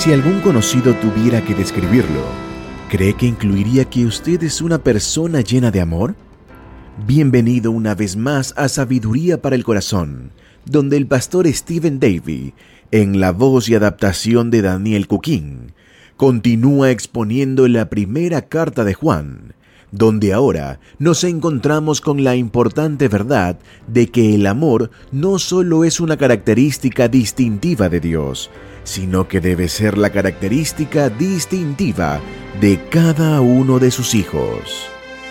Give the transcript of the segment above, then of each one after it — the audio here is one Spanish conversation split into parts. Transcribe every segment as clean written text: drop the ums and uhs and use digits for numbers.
Si algún conocido tuviera que describirlo, ¿cree que incluiría que usted es una persona llena de amor? Bienvenido una vez más a Sabiduría para el Corazón, donde el pastor Stephen Davey, en la voz y adaptación de Daniel Cuquín, continúa exponiendo la primera carta de Juan, donde ahora nos encontramos con la importante verdad de que el amor no solo es una característica distintiva de Dios, sino que debe ser la característica distintiva de cada uno de sus hijos.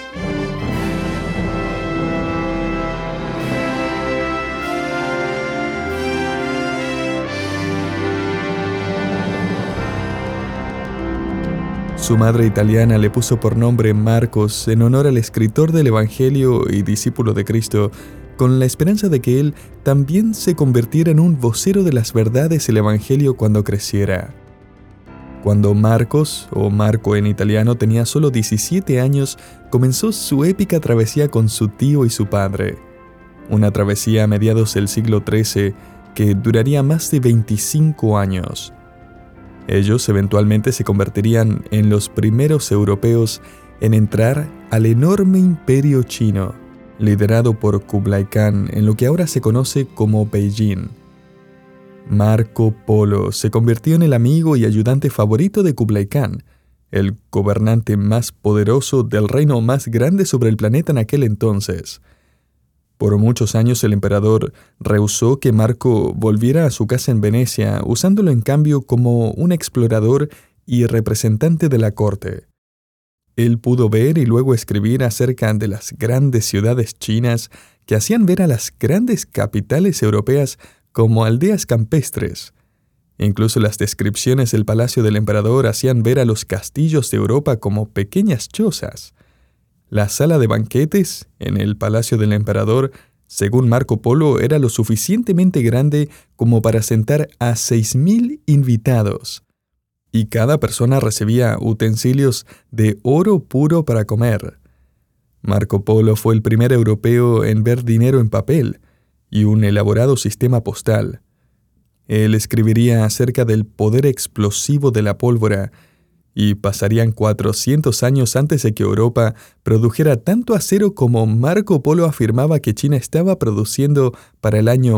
Su madre italiana le puso por nombre Marcos en honor al escritor del Evangelio y discípulo de Cristo, con la esperanza de que él también se convirtiera en un vocero de las verdades del Evangelio cuando creciera. Cuando Marcos, o Marco en italiano, tenía solo 17 años, comenzó su épica travesía con su tío y su padre. Una travesía a mediados del siglo XIII que duraría más de 25 años. Ellos eventualmente se convertirían en los primeros europeos en entrar al enorme imperio chino, liderado por Kublai Khan en lo que ahora se conoce como Beijing. Marco Polo se convirtió en el amigo y ayudante favorito de Kublai Khan, el gobernante más poderoso del reino más grande sobre el planeta en aquel entonces. Por muchos años el emperador rehusó que Marco volviera a su casa en Venecia, usándolo en cambio como un explorador y representante de la corte. Él pudo ver y luego escribir acerca de las grandes ciudades chinas que hacían ver a las grandes capitales europeas como aldeas campestres. Incluso las descripciones del palacio del emperador hacían ver a los castillos de Europa como pequeñas chozas. La sala de banquetes en el palacio del emperador, según Marco Polo, era lo suficientemente grande como para sentar a 6,000 invitados. Y cada persona recibía utensilios de oro puro para comer. Marco Polo fue el primer europeo en ver dinero en papel y un elaborado sistema postal. Él escribiría acerca del poder explosivo de la pólvora, y pasarían 400 años antes de que Europa produjera tanto acero como Marco Polo afirmaba que China estaba produciendo para el año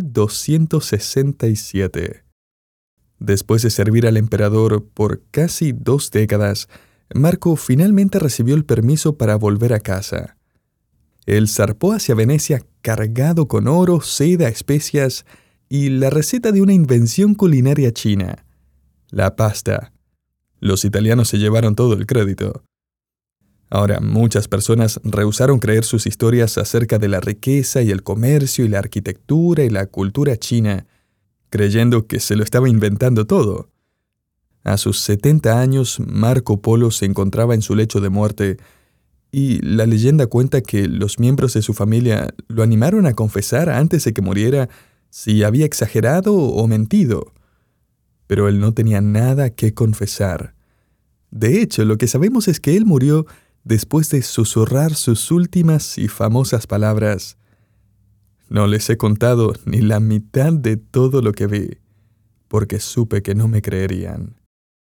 1267. Después de servir al emperador por casi 2 décadas, Marco finalmente recibió el permiso para volver a casa. Él zarpó hacia Venecia cargado con oro, seda, especias y la receta de una invención culinaria china, la pasta. Los italianos se llevaron todo el crédito. Ahora, muchas personas rehusaron creer sus historias acerca de la riqueza y el comercio y la arquitectura y la cultura china, creyendo que se lo estaba inventando todo. A sus 70 años, Marco Polo se encontraba en su lecho de muerte, y la leyenda cuenta que los miembros de su familia lo animaron a confesar antes de que muriera si había exagerado o mentido. Pero él no tenía nada que confesar. De hecho, lo que sabemos es que él murió después de susurrar sus últimas y famosas palabras: «No les he contado ni la mitad de todo lo que vi, porque supe que no me creerían».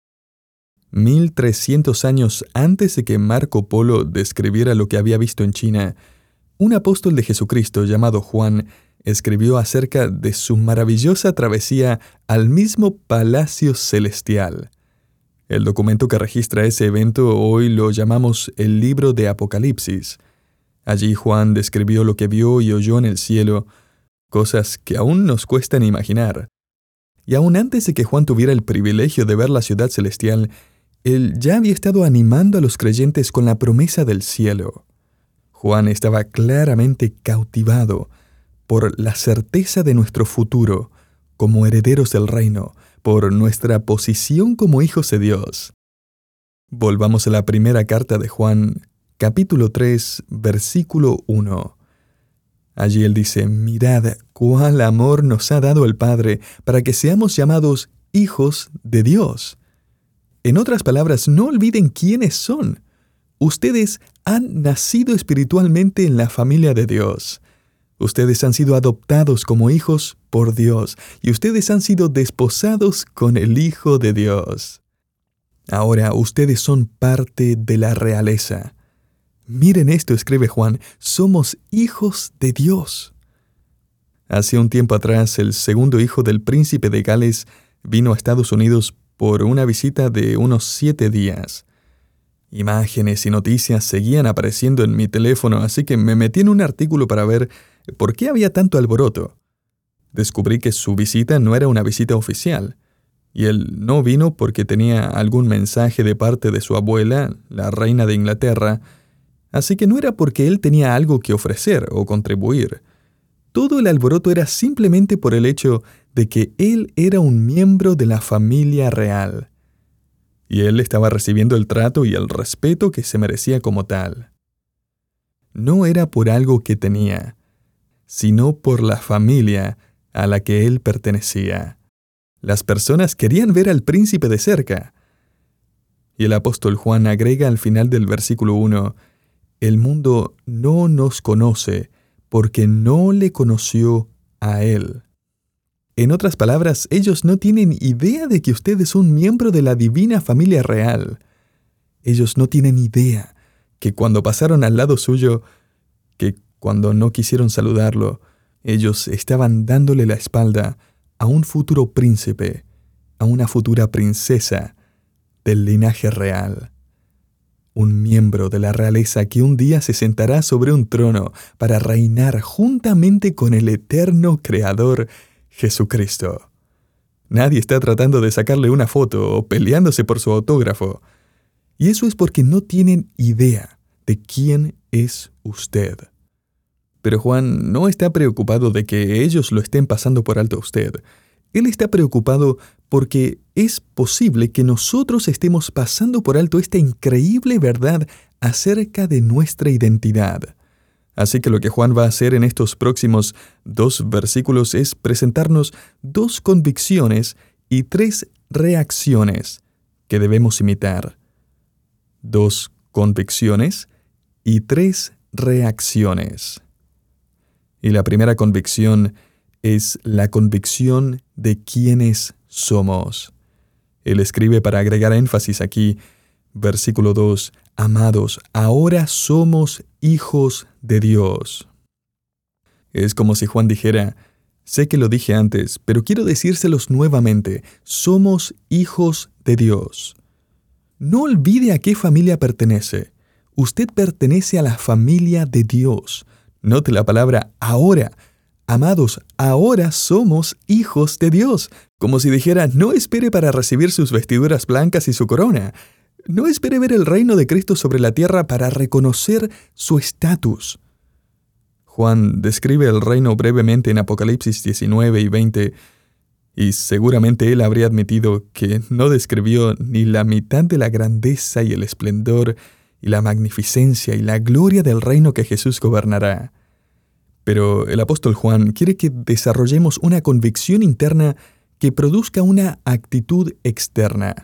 1300 años antes de que Marco Polo describiera lo que había visto en China, un apóstol de Jesucristo llamado Juan escribió acerca de su maravillosa travesía al mismo palacio celestial. El documento que registra ese evento hoy lo llamamos el libro de Apocalipsis. Allí Juan describió lo que vio y oyó en el cielo, cosas que aún nos cuestan imaginar. Y aún antes de que Juan tuviera el privilegio de ver la ciudad celestial, él ya había estado animando a los creyentes con la promesa del cielo. Juan estaba claramente cautivado por la certeza de nuestro futuro como herederos del reino, por nuestra posición como hijos de Dios. Volvamos a la primera carta de Juan, capítulo 3, versículo 1. Allí él dice: «Mirad cuál amor nos ha dado el Padre para que seamos llamados hijos de Dios». En otras palabras, no olviden quiénes son. Ustedes han nacido espiritualmente en la familia de Dios. Ustedes han sido adoptados como hijos por Dios y ustedes han sido desposados con el Hijo de Dios. Ahora ustedes son parte de la realeza. Miren esto, escribe Juan, somos hijos de Dios. Hace un tiempo atrás, el segundo hijo del príncipe de Gales vino a Estados Unidos por una visita de unos 7 días. Imágenes y noticias seguían apareciendo en mi teléfono, así que me metí en un artículo para ver por qué había tanto alboroto. Descubrí que su visita no era una visita oficial, y él no vino porque tenía algún mensaje de parte de su abuela, la reina de Inglaterra, así que no era porque él tenía algo que ofrecer o contribuir. Todo el alboroto era simplemente por el hecho de que él era un miembro de la familia real. Y él estaba recibiendo el trato y el respeto que se merecía como tal. No era por algo que tenía, sino por la familia a la que él pertenecía. Las personas querían ver al príncipe de cerca. Y el apóstol Juan agrega al final del versículo 1, «El mundo no nos conoce porque no le conoció a él». En otras palabras, ellos no tienen idea de que usted es un miembro de la divina familia real. Ellos no tienen idea que cuando pasaron al lado suyo, que cuando no quisieron saludarlo, ellos estaban dándole la espalda a un futuro príncipe, a una futura princesa del linaje real. Un miembro de la realeza que un día se sentará sobre un trono para reinar juntamente con el eterno Creador Jesucristo. Nadie está tratando de sacarle una foto o peleándose por su autógrafo. Y eso es porque no tienen idea de quién es usted. Pero Juan no está preocupado de que ellos lo estén pasando por alto a usted. Él está preocupado porque es posible que nosotros estemos pasando por alto esta increíble verdad acerca de nuestra identidad. Así que lo que Juan va a hacer en estos próximos 2 versículos es presentarnos 2 convicciones y 3 reacciones que debemos imitar. 2 convicciones y 3 reacciones. Y la primera convicción es la convicción de quiénes somos. Él escribe para agregar énfasis aquí, versículo 2, «Amados, ahora somos hijos de Dios». Es como si Juan dijera, sé que lo dije antes, pero quiero decírselos nuevamente, somos hijos de Dios. No olvide a qué familia pertenece. Usted pertenece a la familia de Dios. Note la palabra ahora. Amados, ahora somos hijos de Dios. Como si dijera, no espere para recibir sus vestiduras blancas y su corona. No espere ver el reino de Cristo sobre la tierra para reconocer su estatus. Juan describe el reino brevemente en Apocalipsis 19 y 20, y seguramente él habría admitido que no describió ni la mitad de la grandeza y el esplendor y la magnificencia y la gloria del reino que Jesús gobernará. Pero el apóstol Juan quiere que desarrollemos una convicción interna que produzca una actitud externa.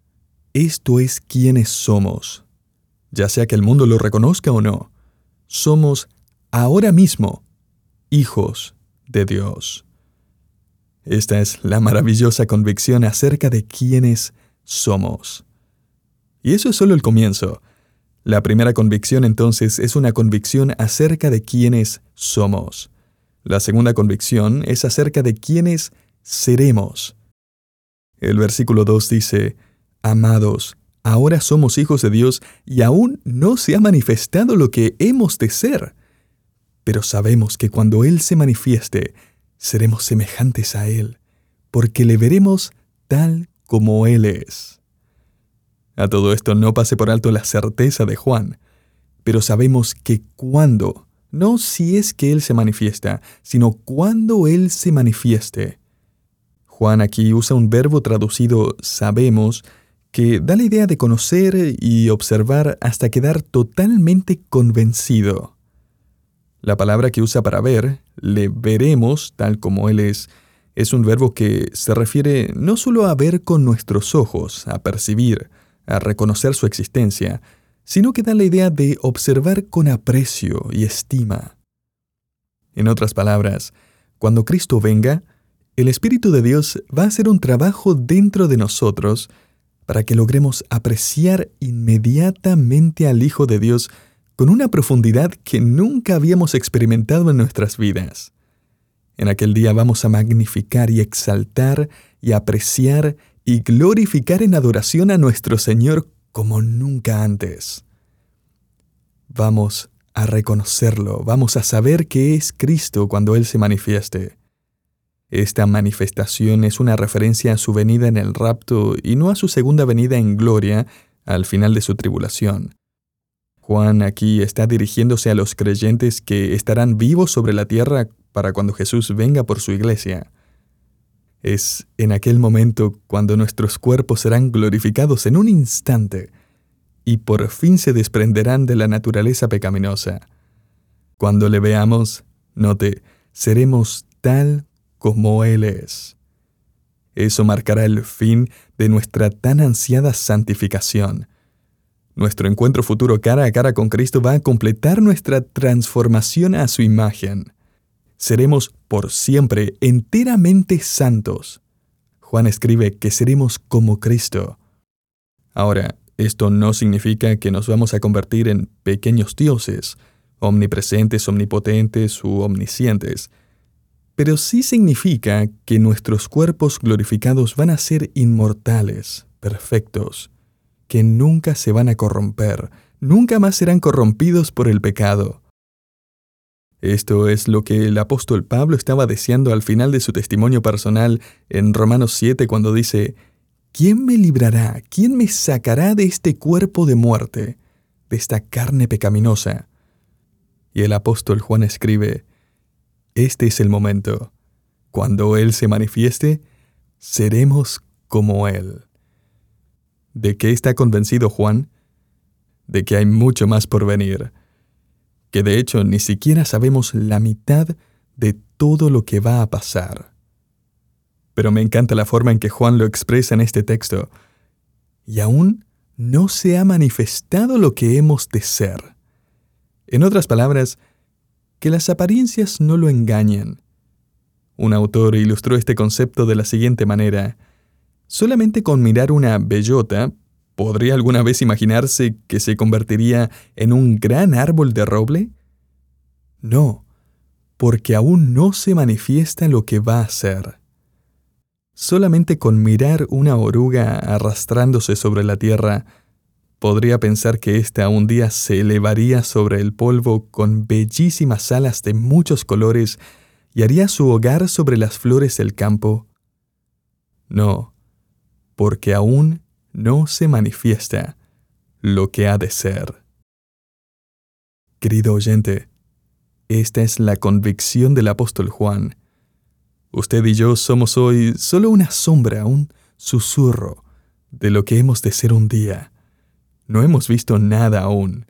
Esto es quienes somos. Ya sea que el mundo lo reconozca o no, somos ahora mismo hijos de Dios. Esta es la maravillosa convicción acerca de quiénes somos. Y eso es solo el comienzo. La primera convicción entonces es una convicción acerca de quiénes somos. La segunda convicción es acerca de quiénes seremos. El versículo 2 dice, «Amados, ahora somos hijos de Dios y aún no se ha manifestado lo que hemos de ser. Pero sabemos que cuando Él se manifieste, seremos semejantes a Él, porque le veremos tal como Él es». A todo esto no pase por alto la certeza de Juan, pero sabemos que cuando, no si es que Él se manifiesta, sino cuando Él se manifieste. Juan aquí usa un verbo traducido sabemos, que da la idea de conocer y observar hasta quedar totalmente convencido. La palabra que usa para ver, le veremos tal como Él es un verbo que se refiere no solo a ver con nuestros ojos, a percibir, a reconocer su existencia, sino que da la idea de observar con aprecio y estima. En otras palabras, cuando Cristo venga, el Espíritu de Dios va a hacer un trabajo dentro de nosotros para que logremos apreciar inmediatamente al Hijo de Dios con una profundidad que nunca habíamos experimentado en nuestras vidas. En aquel día vamos a magnificar y exaltar y apreciar y glorificar en adoración a nuestro Señor como nunca antes. Vamos a reconocerlo, vamos a saber que es Cristo cuando Él se manifieste. Esta manifestación es una referencia a su venida en el rapto y no a su segunda venida en gloria al final de su tribulación. Juan aquí está dirigiéndose a los creyentes que estarán vivos sobre la tierra para cuando Jesús venga por su iglesia. Es en aquel momento cuando nuestros cuerpos serán glorificados en un instante y por fin se desprenderán de la naturaleza pecaminosa. Cuando le veamos, note, seremos tal como Él es. Eso marcará el fin de nuestra tan ansiada santificación. Nuestro encuentro futuro cara a cara con Cristo va a completar nuestra transformación a su imagen. Seremos por siempre enteramente santos. Juan escribe que seremos como Cristo. Ahora, esto no significa que nos vamos a convertir en pequeños dioses, omnipresentes, omnipotentes u omniscientes, pero sí significa que nuestros cuerpos glorificados van a ser inmortales, perfectos, que nunca se van a corromper, nunca más serán corrompidos por el pecado. Esto es lo que el apóstol Pablo estaba deseando al final de su testimonio personal en Romanos 7 cuando dice: ¿Quién me librará? ¿Quién me sacará de este cuerpo de muerte, de esta carne pecaminosa? Y el apóstol Juan escribe: Este es el momento. Cuando Él se manifieste, seremos como Él. ¿De qué está convencido Juan? De que hay mucho más por venir, que de hecho ni siquiera sabemos la mitad de todo lo que va a pasar. Pero me encanta la forma en que Juan lo expresa en este texto. Y aún no se ha manifestado lo que hemos de ser. En otras palabras, que las apariencias no lo engañen. Un autor ilustró este concepto de la siguiente manera: solamente con mirar una bellota, ¿podría alguna vez imaginarse que se convertiría en un gran árbol de roble? No, porque aún no se manifiesta lo que va a ser. Solamente con mirar una oruga arrastrándose sobre la tierra, podría pensar que ésta un día se elevaría sobre el polvo con bellísimas alas de muchos colores y haría su hogar sobre las flores del campo. No, porque aún no se manifiesta lo que ha de ser. Querido oyente, esta es la convicción del apóstol Juan. Usted y yo somos hoy solo una sombra, un susurro de lo que hemos de ser un día. No hemos visto nada aún.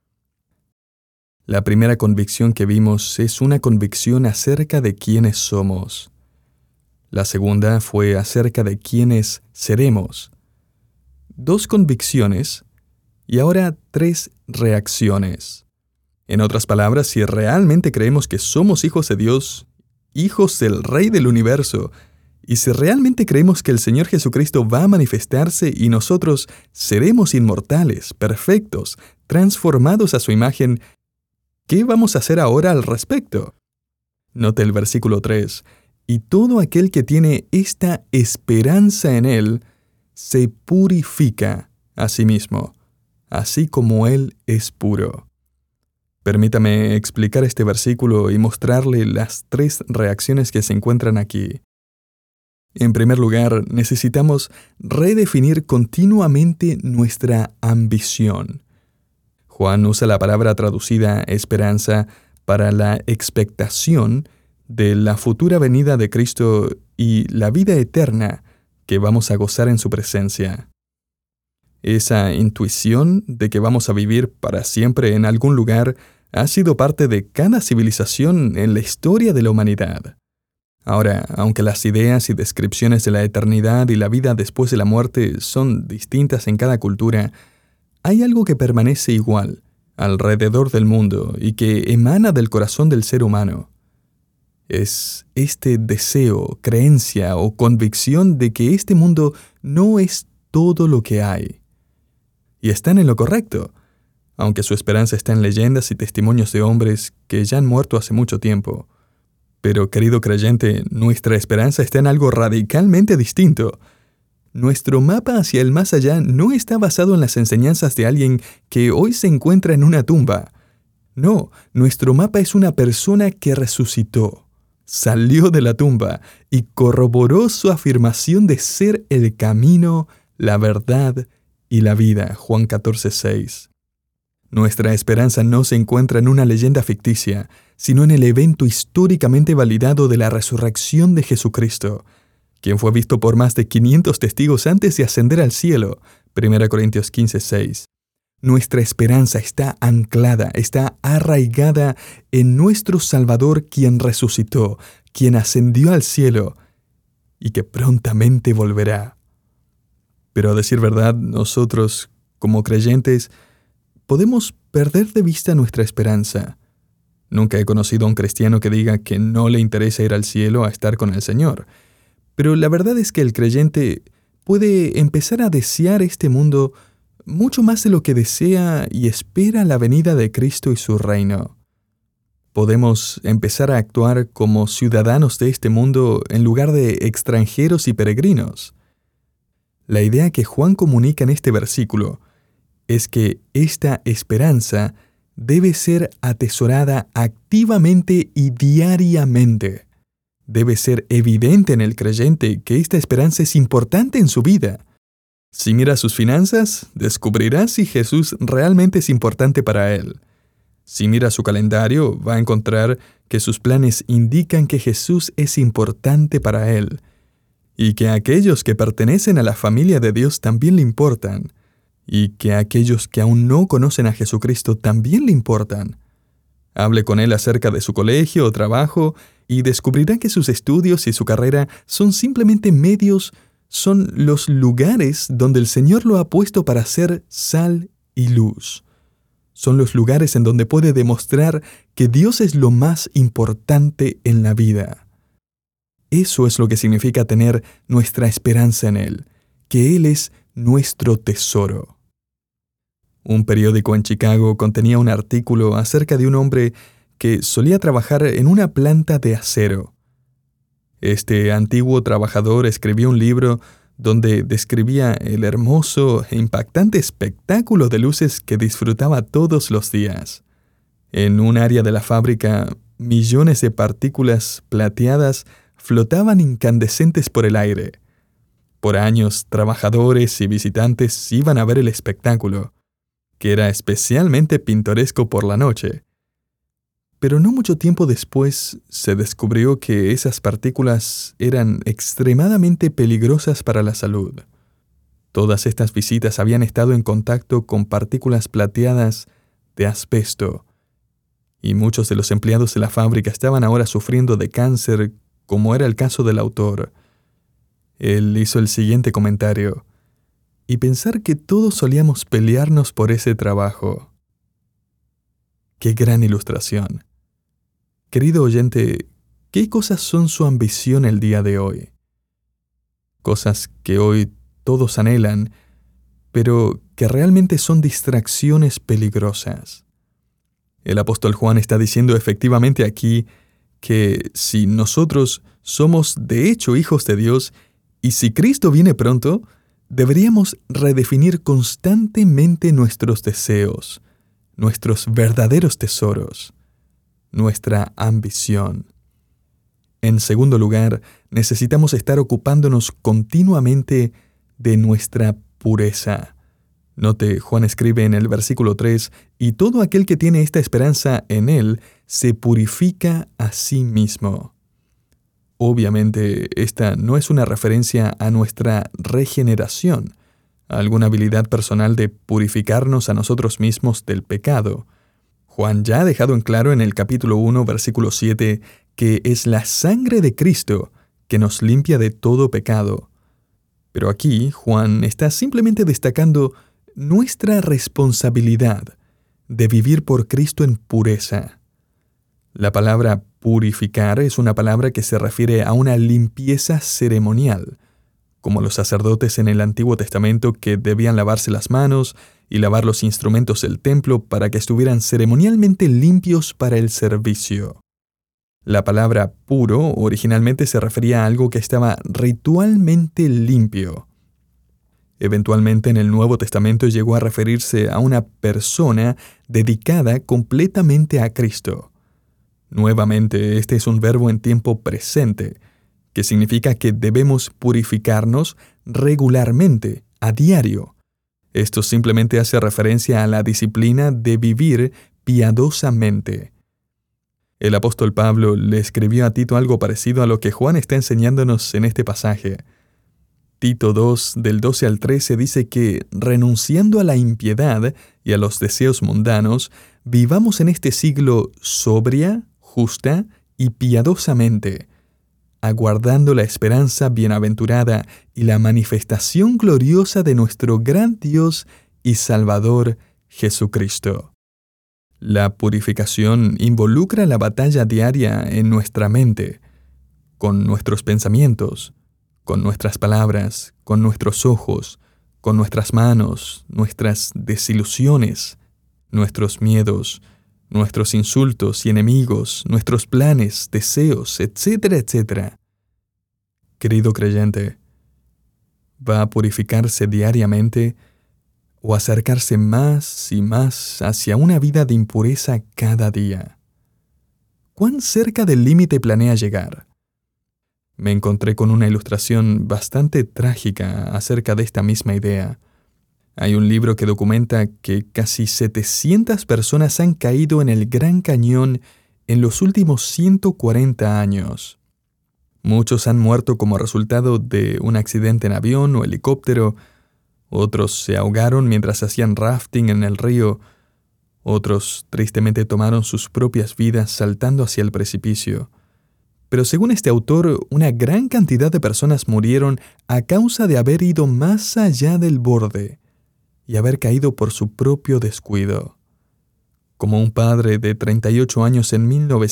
La primera convicción que vimos es una convicción acerca de quiénes somos. La segunda fue acerca de quiénes seremos. 2 convicciones y ahora 3 reacciones. En otras palabras, si realmente creemos que somos hijos de Dios, hijos del Rey del Universo, y si realmente creemos que el Señor Jesucristo va a manifestarse y nosotros seremos inmortales, perfectos, transformados a su imagen, ¿qué vamos a hacer ahora al respecto? Note el versículo 3. Y todo aquel que tiene esta esperanza en Él, se purifica a sí mismo, así como Él es puro. Permítame explicar este versículo y mostrarle las 3 reacciones que se encuentran aquí. En primer lugar, necesitamos redefinir continuamente nuestra ambición. Juan usa la palabra traducida esperanza para la expectación de la futura venida de Cristo y la vida eterna que vamos a gozar en su presencia. Esa intuición de que vamos a vivir para siempre en algún lugar ha sido parte de cada civilización en la historia de la humanidad. Ahora, aunque las ideas y descripciones de la eternidad y la vida después de la muerte son distintas en cada cultura, hay algo que permanece igual alrededor del mundo y que emana del corazón del ser humano. Es este deseo, creencia o convicción de que este mundo no es todo lo que hay. Y están en lo correcto, aunque su esperanza está en leyendas y testimonios de hombres que ya han muerto hace mucho tiempo. Pero, querido creyente, nuestra esperanza está en algo radicalmente distinto. Nuestro mapa hacia el más allá no está basado en las enseñanzas de alguien que hoy se encuentra en una tumba. No, nuestro mapa es una persona que resucitó, salió de la tumba y corroboró su afirmación de ser el camino, la verdad y la vida. Juan 14:6. Nuestra esperanza no se encuentra en una leyenda ficticia, sino en el evento históricamente validado de la resurrección de Jesucristo, quien fue visto por más de 500 testigos antes de ascender al cielo. 1 Corintios 15:6. Nuestra esperanza está anclada, está arraigada en nuestro Salvador, quien resucitó, quien ascendió al cielo y que prontamente volverá. Pero a decir verdad, nosotros, como creyentes, podemos perder de vista nuestra esperanza. Nunca he conocido a un cristiano que diga que no le interesa ir al cielo a estar con el Señor. Pero la verdad es que el creyente puede empezar a desear este mundo mucho más de lo que desea y espera la venida de Cristo y su reino. Podemos empezar a actuar como ciudadanos de este mundo en lugar de extranjeros y peregrinos. La idea que Juan comunica en este versículo es que esta esperanza debe ser atesorada activamente y diariamente. Debe ser evidente en el creyente que esta esperanza es importante en su vida. Si mira sus finanzas, descubrirá si Jesús realmente es importante para él. Si mira su calendario, va a encontrar que sus planes indican que Jesús es importante para él, y que aquellos que pertenecen a la familia de Dios también le importan, y que aquellos que aún no conocen a Jesucristo también le importan. Hable con él acerca de su colegio o trabajo y descubrirá que sus estudios y su carrera son simplemente medios, son los lugares donde el Señor lo ha puesto para ser sal y luz. Son los lugares en donde puede demostrar que Dios es lo más importante en la vida. Eso es lo que significa tener nuestra esperanza en Él, que Él es nuestro tesoro. Un periódico en Chicago contenía un artículo acerca de un hombre que solía trabajar en una planta de acero. Este antiguo trabajador escribió un libro donde describía el hermoso e impactante espectáculo de luces que disfrutaba todos los días. En un área de la fábrica, millones de partículas plateadas flotaban incandescentes por el aire. Por años, trabajadores y visitantes iban a ver el espectáculo, que era especialmente pintoresco por la noche. Pero no mucho tiempo después se descubrió que esas partículas eran extremadamente peligrosas para la salud. Todas estas visitas habían estado en contacto con partículas plateadas de asbesto, y muchos de los empleados de la fábrica estaban ahora sufriendo de cáncer, como era el caso del autor. Él hizo el siguiente comentario: y pensar que todos solíamos pelearnos por ese trabajo. ¡Qué gran ilustración! Querido oyente, ¿qué cosas son su ambición el día de hoy? Cosas que hoy todos anhelan, pero que realmente son distracciones peligrosas. El apóstol Juan está diciendo efectivamente aquí que si nosotros somos de hecho hijos de Dios y si Cristo viene pronto, deberíamos redefinir constantemente nuestros deseos, nuestros verdaderos tesoros, nuestra ambición. En segundo lugar, necesitamos estar ocupándonos continuamente de nuestra pureza. Note, Juan escribe en el versículo 3, y todo aquel que tiene esta esperanza en Él se purifica a sí mismo. Obviamente, esta no es una referencia a nuestra regeneración, a alguna habilidad personal de purificarnos a nosotros mismos del pecado. Juan ya ha dejado en claro en el capítulo 1, versículo 7, que es la sangre de Cristo que nos limpia de todo pecado. Pero aquí Juan está simplemente destacando nuestra responsabilidad de vivir por Cristo en pureza. La palabra Purificar es una palabra que se refiere a una limpieza ceremonial, como los sacerdotes en el Antiguo Testamento que debían lavarse las manos y lavar los instrumentos del templo para que estuvieran ceremonialmente limpios para el servicio. La palabra puro originalmente se refería a algo que estaba ritualmente limpio. Eventualmente en el Nuevo Testamento llegó a referirse a una persona dedicada completamente a Cristo. Nuevamente, este es un verbo en tiempo presente, que significa que debemos purificarnos regularmente, a diario. Esto simplemente hace referencia a la disciplina de vivir piadosamente. El apóstol Pablo le escribió a Tito algo parecido a lo que Juan está enseñándonos en este pasaje. Tito 2, del 12 al 13, dice que, renunciando a la impiedad y a los deseos mundanos, vivamos en este siglo sobria, justa y piadosamente, aguardando la esperanza bienaventurada y la manifestación gloriosa de nuestro gran Dios y Salvador Jesucristo. La purificación involucra la batalla diaria en nuestra mente, con nuestros pensamientos, con nuestras palabras, con nuestros ojos, con nuestras manos, nuestras desilusiones, nuestros miedos, nuestros insultos y enemigos, nuestros planes, deseos, etcétera, etcétera. Querido creyente, ¿va a purificarse diariamente o acercarse más y más hacia una vida de impureza cada día? ¿Cuán cerca del límite planea llegar? Me encontré con una ilustración bastante trágica acerca de esta misma idea. Hay un libro que documenta que casi 700 personas han caído en el Gran Cañón en los últimos 140 años. Muchos han muerto como resultado de un accidente en avión o helicóptero, otros se ahogaron mientras hacían rafting en el río, otros tristemente tomaron sus propias vidas saltando hacia el precipicio. Pero según este autor, una gran cantidad de personas murieron a causa de haber ido más allá del borde y haber caído por su propio descuido. Como un padre de 38 años en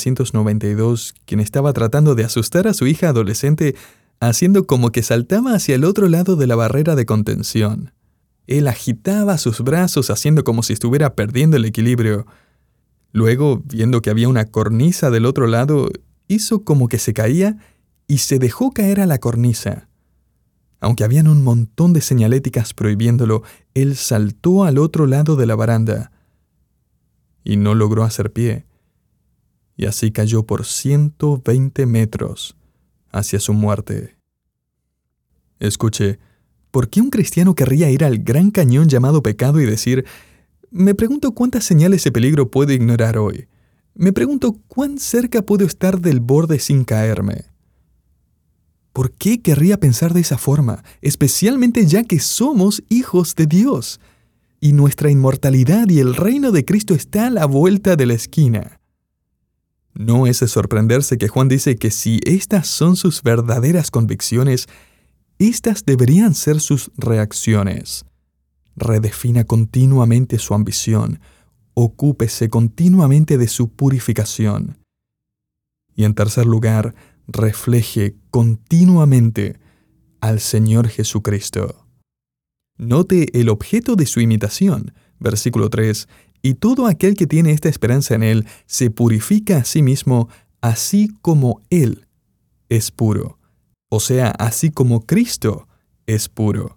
1992, quien estaba tratando de asustar a su hija adolescente haciendo como que saltaba hacia el otro lado de la barrera de contención. Él agitaba sus brazos haciendo como si estuviera perdiendo el equilibrio. Luego, viendo que había una cornisa del otro lado, hizo como que se caía y se dejó caer a la cornisa. Aunque habían un montón de señaléticas prohibiéndolo, él saltó al otro lado de la baranda y no logró hacer pie. Y así cayó por 120 metros hacia su muerte. Escuche, ¿por qué un cristiano querría ir al gran cañón llamado pecado y decir, me pregunto cuántas señales de peligro puedo ignorar hoy? Me pregunto cuán cerca puedo estar del borde sin caerme. ¿Por qué querría pensar de esa forma, especialmente ya que somos hijos de Dios? Y nuestra inmortalidad y el reino de Cristo está a la vuelta de la esquina. No es de sorprenderse que Juan dice que si estas son sus verdaderas convicciones, estas deberían ser sus reacciones. Redefina continuamente su ambición. Ocúpese continuamente de su purificación. Y en tercer lugar, refleje continuamente al Señor Jesucristo. Note el objeto de su imitación, versículo 3, y todo aquel que tiene esta esperanza en Él se purifica a sí mismo, así como Él es puro, o sea, así como Cristo es puro.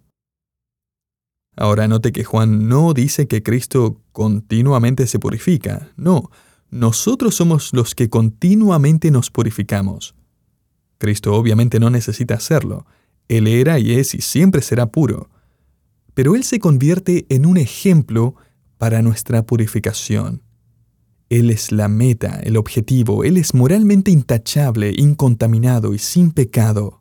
Ahora note que Juan no dice que Cristo continuamente se purifica. No, nosotros somos los que continuamente nos purificamos. Cristo obviamente no necesita hacerlo. Él era y es y siempre será puro. Pero Él se convierte en un ejemplo para nuestra purificación. Él es la meta, el objetivo. Él es moralmente intachable, incontaminado y sin pecado.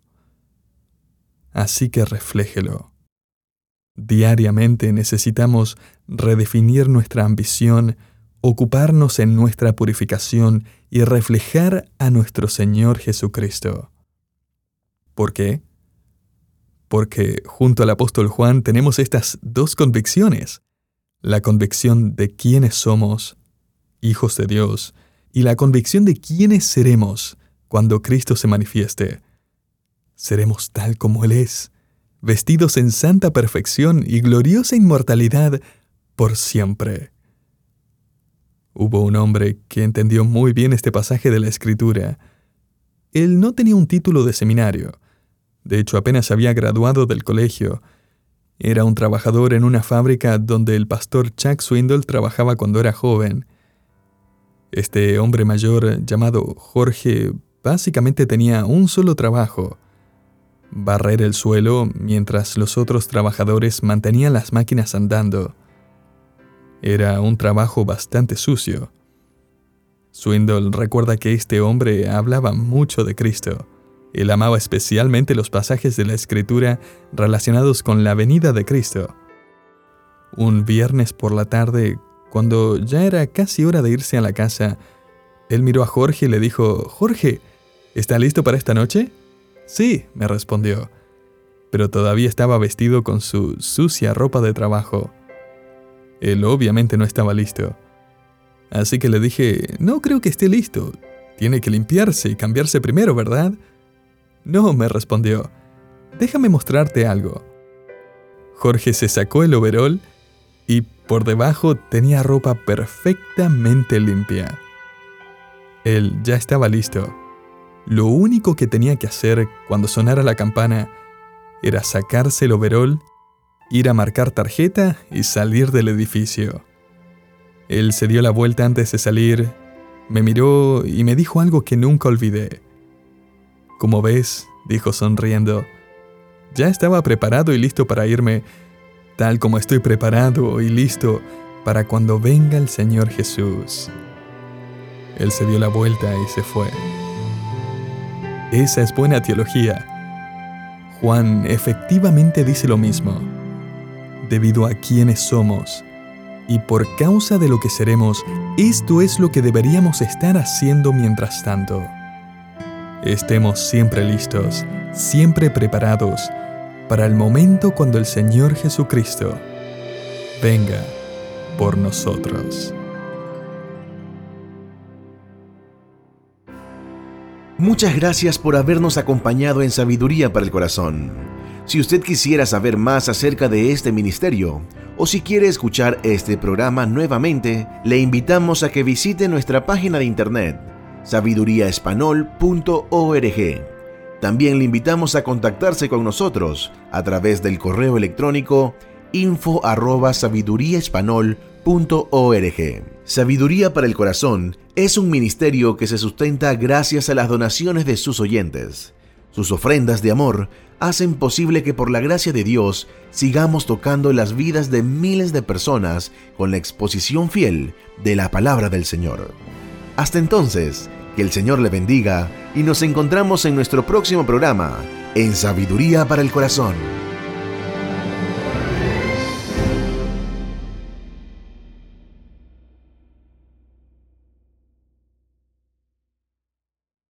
Así que refléjelo. Diariamente necesitamos redefinir nuestra ambición, ocuparnos en nuestra purificación y reflejar a nuestro Señor Jesucristo. ¿Por qué? Porque junto al apóstol Juan tenemos estas dos convicciones: la convicción de quiénes somos, hijos de Dios, y la convicción de quiénes seremos cuando Cristo se manifieste. Seremos tal como Él es, vestidos en santa perfección y gloriosa inmortalidad por siempre. Hubo un hombre que entendió muy bien este pasaje de la Escritura. Él no tenía un título de seminario. De hecho, apenas había graduado del colegio. Era un trabajador en una fábrica donde el pastor Chuck Swindoll trabajaba cuando era joven. Este hombre mayor, llamado Jorge, básicamente tenía un solo trabajo: barrer el suelo mientras los otros trabajadores mantenían las máquinas andando. Era un trabajo bastante sucio. Swindoll recuerda que este hombre hablaba mucho de Cristo. Él amaba especialmente los pasajes de la Escritura relacionados con la venida de Cristo. Un viernes por la tarde, cuando ya era casi hora de irse a la casa, él miró a Jorge y le dijo: «Jorge, ¿está listo para esta noche?» «Sí», me respondió, pero todavía estaba vestido con su sucia ropa de trabajo. Él obviamente no estaba listo. Así que le dije: «No creo que esté listo. Tiene que limpiarse y cambiarse primero, ¿verdad?» «No», me respondió. «Déjame mostrarte algo». Jorge se sacó el overol y por debajo tenía ropa perfectamente limpia. Él ya estaba listo. Lo único que tenía que hacer cuando sonara la campana era sacarse el overol, ir a marcar tarjeta y salir del edificio. Él se dio la vuelta antes de salir, me miró y me dijo algo que nunca olvidé. «Como ves», dijo sonriendo, «ya estaba preparado y listo para irme, tal como estoy preparado y listo para cuando venga el Señor Jesús». Él se dio la vuelta y se fue. Esa es buena teología. Juan efectivamente dice lo mismo. Debido a quienes somos y por causa de lo que seremos, esto es lo que deberíamos estar haciendo mientras tanto. Estemos siempre listos, siempre preparados para el momento cuando el Señor Jesucristo venga por nosotros. Muchas gracias por habernos acompañado en Sabiduría para el Corazón. Si usted quisiera saber más acerca de este ministerio, o si quiere escuchar este programa nuevamente, le invitamos a que visite nuestra página de internet, sabiduriaespanol.org. También le invitamos a contactarse con nosotros a través del correo electrónico info@sabiduriaespanol.org. Sabiduría para el Corazón es un ministerio que se sustenta gracias a las donaciones de sus oyentes. Sus ofrendas de amor hacen posible que por la gracia de Dios sigamos tocando las vidas de miles de personas con la exposición fiel de la palabra del Señor. Hasta entonces, que el Señor le bendiga y nos encontramos en nuestro próximo programa en Sabiduría para el Corazón.